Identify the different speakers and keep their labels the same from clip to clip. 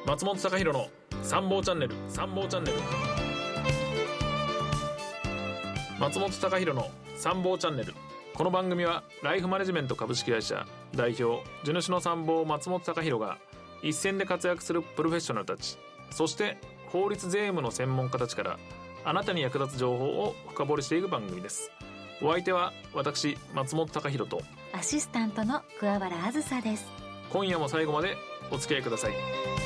Speaker 1: 松本貴弘の参謀チャンネル。松本貴弘の参謀チャンネル。この番組はライフマネジメント株式会社代表地主の参謀松本貴弘が一線で活躍するプロフェッショナルたち、そして法律税務の専門家たちからあなたに役立つ情報を深掘りしていく番組です。お相手は私松本貴弘と
Speaker 2: アシスタントの桑原あずさです。
Speaker 1: 今夜も最後までお付き合いください。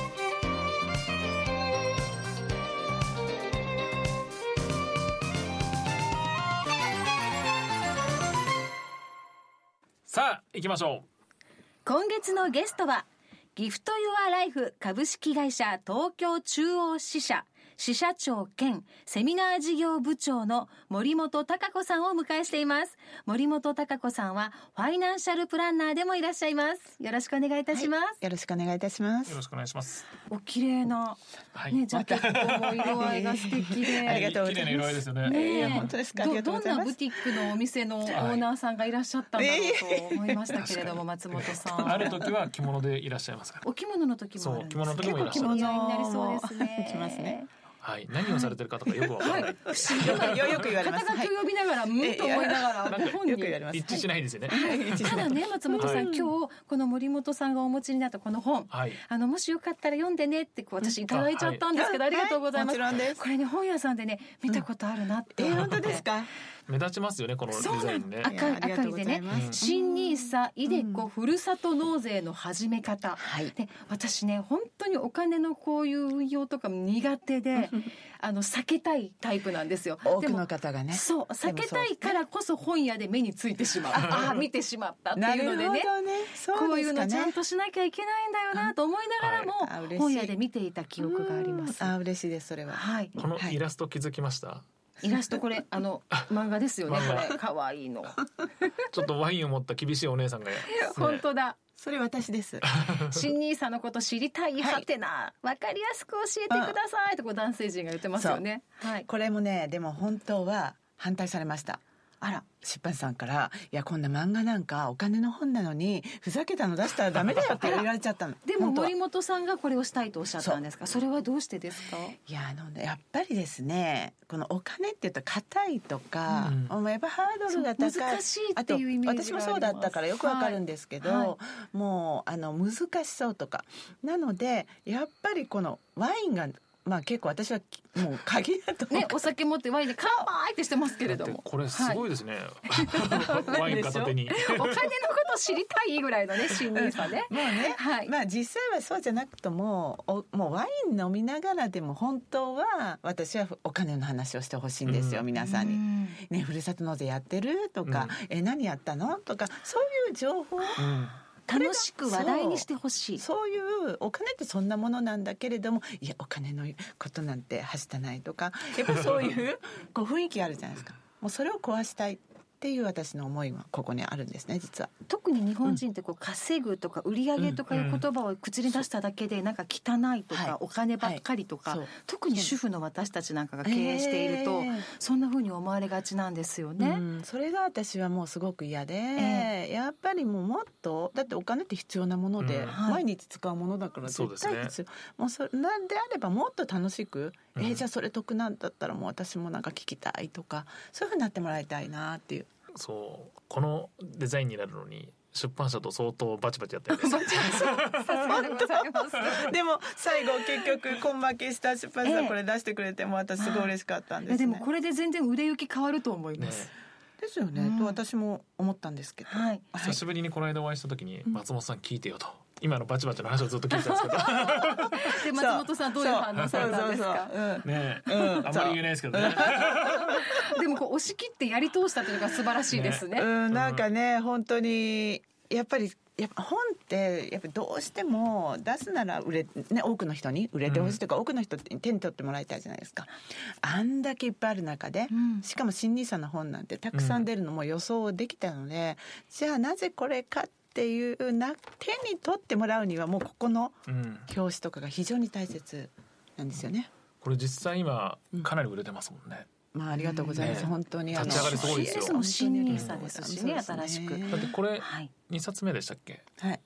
Speaker 1: さあ行きましょう。
Speaker 2: 今月のゲストはギフトユアライフ株式会社東京中央支社支社長兼セミナー事業部長の森本貴子さんをお迎えしています。森本貴子さんはファイナンシャルプランナーでもいらっしゃいます。よろしくお願いいたします。
Speaker 3: はい、よろしくお願いいたします。
Speaker 1: よろしくお願いします。
Speaker 2: お綺麗な、ね、ジャケットも色合いが素敵で
Speaker 3: ありがとうございます。綺麗な
Speaker 1: 色合いですよね。
Speaker 3: いや本当ですか。ありがとうございます。
Speaker 2: どんなブティックのお店のオーナーさんがいらっしゃったんだろうと思いましたけれども、松本さん
Speaker 1: ある時は着物でいらっしゃいますから。
Speaker 2: お着物の時もあるんです。
Speaker 1: そう、着物の時もいらっしゃる。
Speaker 2: 結構着物になりそうですね。
Speaker 3: 着ますね。
Speaker 1: はい、何をされてる方かよくわからない。
Speaker 3: 不思議よく言われます。
Speaker 2: 肩書きを呼びながら、と思いながら、
Speaker 3: よく言われます。
Speaker 1: 一致しないですよね。
Speaker 2: ただね、松本さん、今日この森本さんがお持ちになったこの本、もしよかったら読んでねって私いただいちゃったんですけど、ありがとうございます。
Speaker 3: もちろんです。
Speaker 2: これね、本屋さんでね見たことあるなって。
Speaker 3: 本当ですか。
Speaker 1: 目立ちますよね、このデザインね。
Speaker 2: 赤いでね、新NISA iDeCoふるさと納税の始め方、で私ね本当にお金のこういう運用とか苦手で避けたいタイプなんですよ。
Speaker 3: 多くの方がね。
Speaker 2: そう避けたいからこそ本屋で目についてしまう見てしまったっていうのでね、こういうのちゃんとしなきゃいけないんだよなと思いながらも、本屋で見ていた記憶があります。
Speaker 3: 嬉しいです。それは、
Speaker 1: このイラスト気づきました？
Speaker 2: イラストこれ漫画ですよね。これ可愛いの
Speaker 1: ちょっとワインを持った厳しいお姉さんが、
Speaker 2: 本当だ、
Speaker 3: それ私です。
Speaker 2: 新NISAのこと知りたいはてな、分かりやすく教えてくださいと男性陣が言ってますよね。
Speaker 3: これもね、でも本当は反対されました。
Speaker 2: あら、
Speaker 3: 出版社さんから、いやこんな漫画なんかお金の本なのにふざけたの出したらダメだよって言われちゃったの。
Speaker 2: でも森本さんがこれをしたいとおっしゃったんですか？それはどうしてですか？
Speaker 3: いややっぱりですね、このお金って言うと硬いとか、やっぱハードルが高い、
Speaker 2: 難しいっていうイメージがあります。
Speaker 3: 私もそうだったからよくわかるんですけど、もう難しそうとかなので、やっぱりこのワインが結構私はもう鍵だとね、
Speaker 2: お酒持ってワインで乾杯ってしてますけれども、
Speaker 1: これすごいですね、ワイン片手に
Speaker 2: お金のこと知りたいぐらいのね、新NISAね。
Speaker 3: もうね、実際はそうじゃなくとももうワイン飲みながらでも本当は私はお金の話をしてほしいんですよ、皆さんにね。ふるさと納税やってるとか、何やったのとか、そういう情報、
Speaker 2: 楽しく話題にしてほしい。
Speaker 3: そういうお金ってそんなものなんだけれども、いやお金のことなんてはしたないとか、やっぱりそういう雰囲気あるじゃないですか。もうそれを壊したいっていう私の思いはここにあるんですね、実は。
Speaker 2: 特に日本人って稼ぐとか売り上げとかいう言葉を口に出しただけでなんか汚いとか、お金ばっかりとか、特に主婦の私たちなんかが経営していると、そんな風に思われがちなんですよね。
Speaker 3: それが私はもうすごく嫌で、やっぱりもっと、だってお金って必要なもので、毎日使うものだから絶対必要、もうなんであればもっと楽しく、じゃあそれ得なんだったらもう私もなんか聞きたいとか、そういう風になってもらいたいなっていう。
Speaker 1: そうこのデザインになるのに出版社と相当バチバチやってるんです
Speaker 3: でも最後結局根負けした出版社これ出してくれても私すごい嬉しかったんですね。
Speaker 2: でもこれで全然売れ行き変わると思います、
Speaker 3: ですよね、と私も思ったんですけど、
Speaker 1: 久しぶりにこの間お会いした時に、松本さん聞いてよと、今のバチバチの話をずっと聞いてたんですけど
Speaker 2: で松本さんどういう反応されたんですか？
Speaker 1: あんまり言えないですけどね
Speaker 2: でも押し切ってやり通したというのが素晴らしいですね。
Speaker 3: なんかね、本当にやっぱ本ってやっぱどうしても出すなら多くの人に売れてほしいとか、多くの人に手に取ってもらいたいじゃないですか。あんだけいっぱいある中で、しかも新NISAの本なんてたくさん出るのも予想できたので、じゃあなぜこれかっていう手に取ってもらうにはもうここの表紙とかが非常に大切なんですよね。
Speaker 1: これ実際今かなり売れてますもんね。
Speaker 3: ありがとうございます、本当に
Speaker 1: 立ち上がりすごいですよ。
Speaker 2: 新NISAですしね、新しく。
Speaker 1: だってこれ2冊目でしたっけ？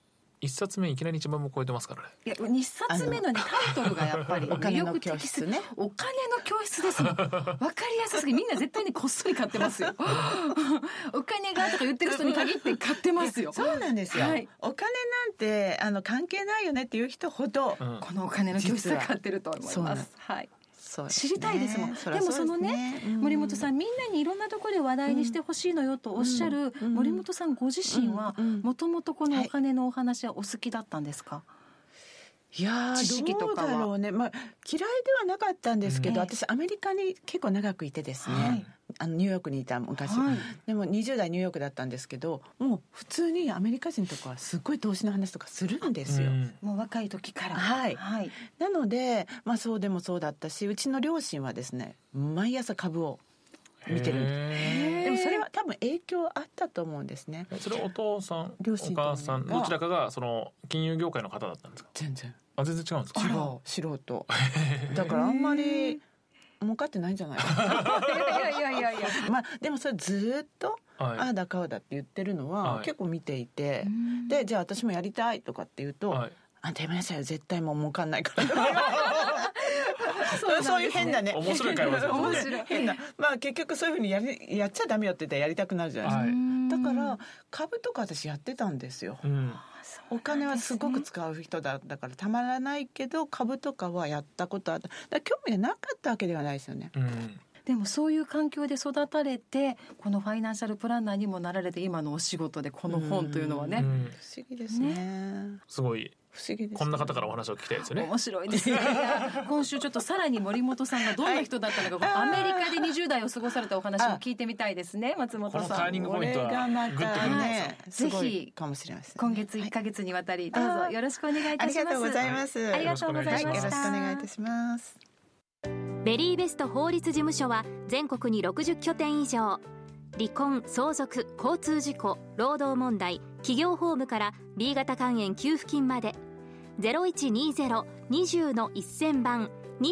Speaker 1: 1冊目いきなり1万部超えてますからね。
Speaker 2: いや2冊目の、ね、タイトルがやっぱり魅力的すぎる。お金の教室ですもん。分かりやすすぎ、みんな絶対にこっそり買ってますよ。お金がとか言ってる人に限って買ってますよ。
Speaker 3: そうなんですよ、はい、お金なんて関係ないよねっていう人ほど、
Speaker 2: このお金の教室を買ってると思います。はい、知りたいですもん。でもそのね、森本さん、みんなにいろんなところで話題にしてほしいのよとおっしゃる森本さんご自身はもともとこのお金のお話はお好きだったんですか？
Speaker 3: いや知識とかはどうだろうね、嫌いではなかったんですけど、私アメリカに結構長くいてですね、ニューヨークにいた昔、でも20代ニューヨークだったんですけど、もう普通にアメリカ人とかはすっごい投資の話とかするんですよ、
Speaker 2: もう若い時から。
Speaker 3: なので、そうでもそうだったし、うちの両親はですね毎朝株を見てるんです。でもそれは多分影響あったと思うんですね。
Speaker 1: それお父さんお母さんどちらかがその金融業界の方だったんですか？
Speaker 3: 全然
Speaker 1: 全然違うんですか？
Speaker 3: 違う、素人だからあんまり儲かってないんじゃないか
Speaker 2: いや
Speaker 3: でもそれずっとああだかうだって言ってるのは結構見ていて、でじゃあ私もやりたいとかって言うと、あんたやめなさいよ、絶対もう儲かんないからそういう変なね、
Speaker 1: 面白い会話ですね。
Speaker 3: 変な、結局そういうふうにやっちゃダメよって言ったらやりたくなるじゃないですか、だから株とか私やってたんですよ、お金はすごく使う人だからたまらないけど、株とかはやったことあった。だから興味がなかったわけではないですよね、
Speaker 2: でもそういう環境で育たれて、このファイナンシャルプランナーにもなられて、今のお仕事でこの本というのはね、
Speaker 3: 不思議ですね。
Speaker 1: すごい
Speaker 3: 不思議ですね。
Speaker 1: こんな方からお話を聞きたいですよね。
Speaker 2: 面白いですね。今週ちょっとさらに森本さんがどんな人だったのか、アメリカで20代を過ごされたお話も聞いてみたいですね。松本さん、
Speaker 1: このターニングポイントはグッとくるね。
Speaker 2: ぜひ
Speaker 3: かもしれません、
Speaker 2: 今月1ヶ月にわたりどうぞよろしくお願いいたします。
Speaker 3: ありがとうございます。
Speaker 2: ありがとうございました。
Speaker 3: よろしくお願いいたします。
Speaker 4: ベリーベスト法律事務所は全国に60拠点以上、離婚、相続、交通事故、労働問題、企業法務から B 型肝炎給付金まで、0120-20-1000番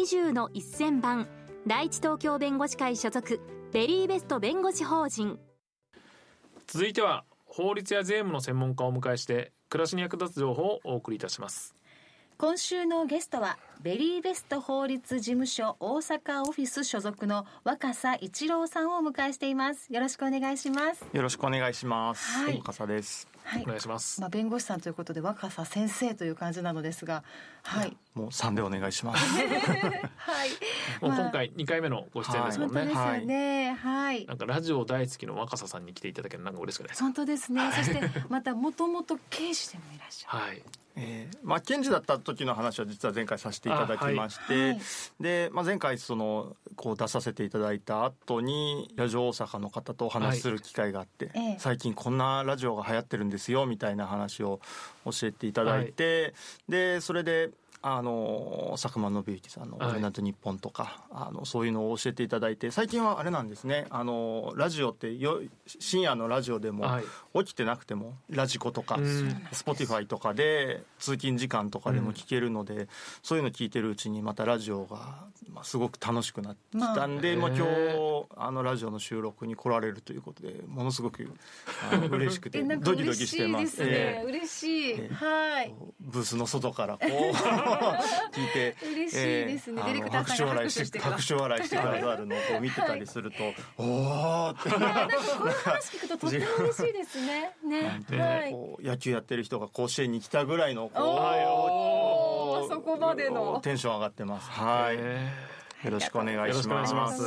Speaker 4: 20-1000番、第一東京弁護士会所属ベリーベスト弁護士法人。
Speaker 1: 続いては法律や税務の専門家をお迎えして暮らしに役立つ情報をお送りいたします。
Speaker 2: 今週のゲストはベリーベスト法律事務所大阪オフィス所属の若狭一郎さんをお迎えしています。よろしくお願いします。
Speaker 5: よろしくお願いします、若狭です。
Speaker 1: お願いします。
Speaker 2: 弁護士さんということで若狭先生という感じなのですが、
Speaker 5: もう3でお願いします
Speaker 1: もう今回2回目のご出演ですもんね。
Speaker 2: 本当ですよね。
Speaker 1: なんかラジオ大好きの若狭さんに来ていただけるのなんか嬉しくないですか？
Speaker 2: 本当ですね。そしてまたもともと刑事でもいらっしゃる。
Speaker 5: 検事だった時の話は実は前回させていただきまして、で、前回こう出させていただいた後にラジオ大阪の方とお話しする機会があって、最近こんなラジオが流行ってるんですよみたいな話を教えていただいて、でそれで佐久間信之さんの「オールナイトニッポン」とかそういうのを教えていただいて、最近はあれなんですね、ラジオって深夜のラジオでも起きてなくてもラジコとかSpotifyとかで通勤時間とかでも聞けるので、そういうの聞いてるうちにまたラジオがすごく楽しくなってきたんで、今日ラジオの収録に来られるということでものすごく嬉しくてドキドキしてます。
Speaker 2: 嬉しい。
Speaker 5: ブースの外からこう聞いて
Speaker 2: 嬉しいですね。ディレクターさんが拍手してくだ
Speaker 5: さるのを見てたりすると、おーって
Speaker 2: こういう話聞くととっても嬉しいですね。
Speaker 5: 野球やってる人が甲子園に来たぐらいの
Speaker 2: そこまでの
Speaker 5: テンション上がってます。よろしくお願いします。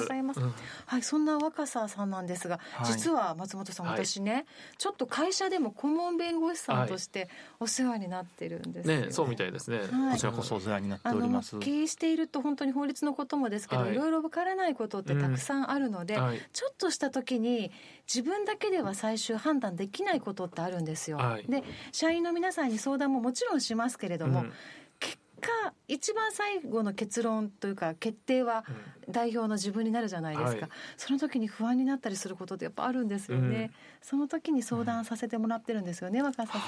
Speaker 2: そんな若狭さんなんですが、実は松本さん、私ねちょっと会社でも顧問弁護士さんとしてお世話になってるんですよ。
Speaker 1: そうみたいですね。
Speaker 5: こちらこそお世話になっております。
Speaker 2: 経営していると本当に法律のこともですけど、いろいろわからないことってたくさんあるので、ちょっとした時に自分だけでは最終判断できないことってあるんですよ。で社員の皆さんに相談ももちろんしますけれども、一番最後の結論というか決定は代表の自分になるじゃないですか、その時に不安になったりすることってやっぱあるんですよね、その時に相談させてもらってるんですよね、若狭さん。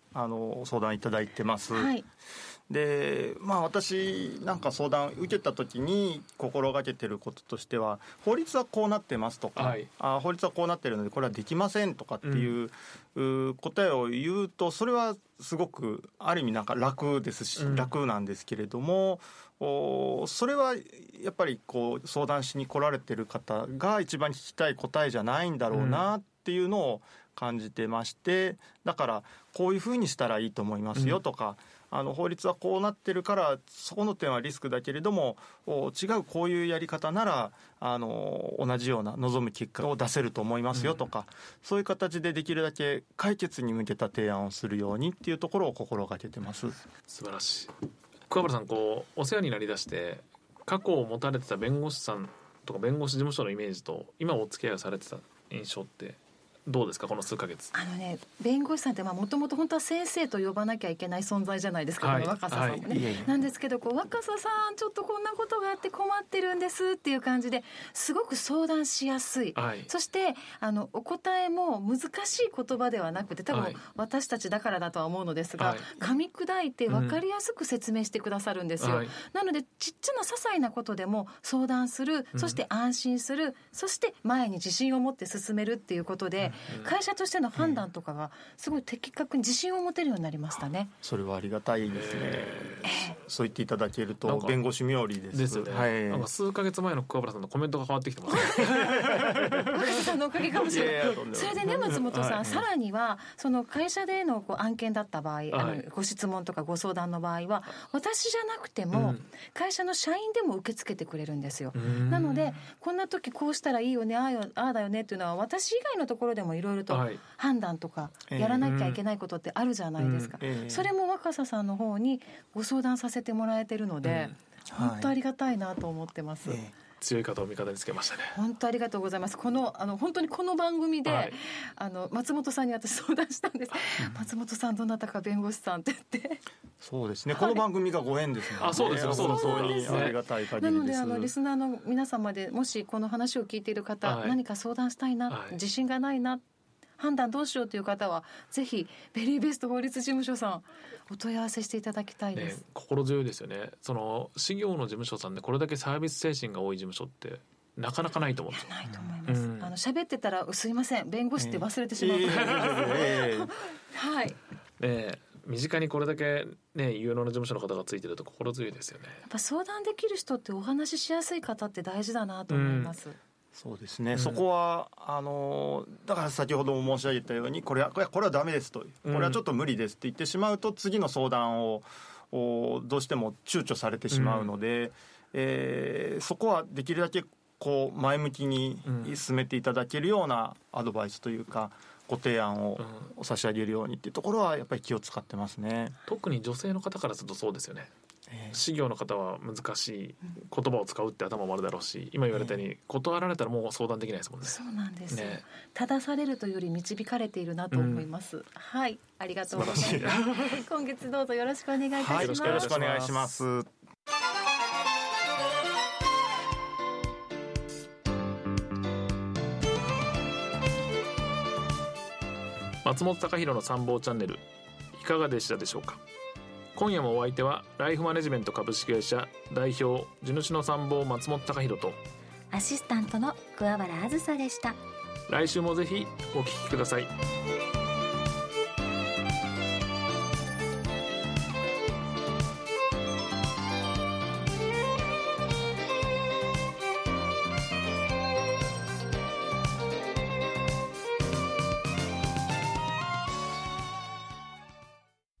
Speaker 5: 相談いただいてます、
Speaker 2: はい。
Speaker 5: で私なんか相談受けた時に心がけてることとしては、法律はこうなってますとか、
Speaker 1: はい、
Speaker 5: 法律はこうなってるのでこれはできませんとかっていう、答えを言うと、それはすごくある意味なんか楽ですし、楽なんですけれども、それはやっぱりこう相談しに来られてる方が一番聞きたい答えじゃないんだろうなっていうのを感じてまして、だからこういうふうにしたらいいと思いますよとか、法律はこうなってるからそこの点はリスクだけれども違うこういうやり方なら同じような望む結果を出せると思いますよとか、そういう形でできるだけ解決に向けた提案をするようにっていうところを心がけてます。
Speaker 1: 素晴らしい。桑原さん、こうお世話になりだして過去を持たれてた弁護士さんとか弁護士事務所のイメージと今お付き合いをされてた印象ってどうですか、この数ヶ月。
Speaker 2: 弁護士さんってもともと本当は先生と呼ばなきゃいけない存在じゃないですか、
Speaker 1: はい、
Speaker 2: この若狭さんもね、なんですけど若狭さんちょっとこんなことがあって困ってるんですっていう感じですごく相談しやすい、
Speaker 1: はい、
Speaker 2: そしてお答えも難しい言葉ではなくて多分私たちだからだとは思うのですが、噛み砕いて分かりやすく説明してくださるんですよ、なのでちっちゃな些細なことでも相談する、そして安心する、そして前に自信を持って進めるっていうことで、会社としての判断とかがすごい的確に自信を持てるようになりましたね。
Speaker 5: それはありがたいですね、そう言っていただけると弁護士冥利です。
Speaker 1: ですよね、はい、なんか数ヶ月前の桑原さんのコメントが変わってきてます
Speaker 2: 若狭さんのおかげかもしれない。それでね松本さん、さらにはその会社での案件だった場合、ご質問とかご相談の場合は私じゃなくても、会社の社員でも受け付けてくれるんですよ。なのでこんな時こうしたらいいよね、ああだよねっていうのは私以外のところでもいろいろと判断とかやらなきゃいけないことってあるじゃないですか、それも若狭さんの方にご相談させてもらえてるので、本当ありがたいなと思ってます、
Speaker 1: 強い方を味方につけましたね。
Speaker 2: 本当ありがとうございます。本当にこの番組で、松本さんに私相談したんです、松本さんどなたか弁護士さんって言って。
Speaker 5: そうですね、この番組がご縁ですね。
Speaker 1: そうですよ、そうです。
Speaker 5: ありがたい限りです。
Speaker 2: なのでリスナーの皆様でもしこの話を聞いている方、何か相談したいな、自信がないな、判断どうしようという方はぜひベリーベスト法律事務所さんお問い合わせしていただきたいです、
Speaker 1: 心強いですよね。その私業の事務所さんでこれだけサービス精神が多い事務所ってなかなかないと思うんですよ。
Speaker 2: ないと思います。喋ってたらすいません弁護士って忘れてしまうと思います、はい、
Speaker 1: 身近にこれだけ有能な事務所の方がついてると心強いですよね。
Speaker 2: やっぱ相談できる人ってお話ししやすい方って大事だなと思います、
Speaker 5: そうですね、そこはだから先ほども申し上げたようにこれはダメですと、これはちょっと無理ですって言ってしまうと次の相談をどうしても躊躇されてしまうので、そこはできるだけこう前向きに進めていただけるようなアドバイスというかご提案を差し上げるようにっていうところはやっぱり気を使ってますね。
Speaker 1: 特に女性の方からするとそうですよね。私業の方は難しい言葉を使うって頭もあるだろうし、今言われたように断られたらもう相談できないですもんね。
Speaker 2: そうなんですよ、正されるというより導かれているなと思います、はい、ありがとうございます今月どうぞよろしくお願いいたします、
Speaker 5: よろしくお願いします。
Speaker 1: 松本隆弘の参謀チャンネルいかがでしたでしょうか。今夜もお相手はライフマネジメント株式会社代表地主の参謀松本隆弘と
Speaker 4: アシスタントの桑原あずさでした。
Speaker 1: 来週もぜひお聞きください。